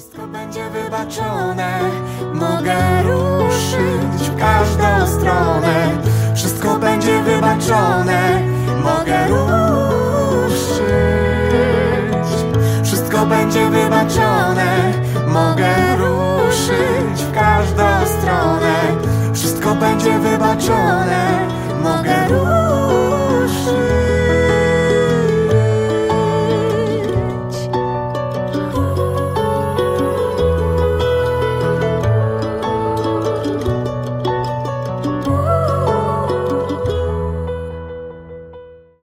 Wszystko będzie wybaczone. Mogę ruszyć w każdą stronę. Wszystko będzie wybaczone. Mogę ruszyć. Wszystko będzie wybaczone. Mogę ruszyć w każdą stronę. Wszystko będzie wybaczone. Mogę ruszyć.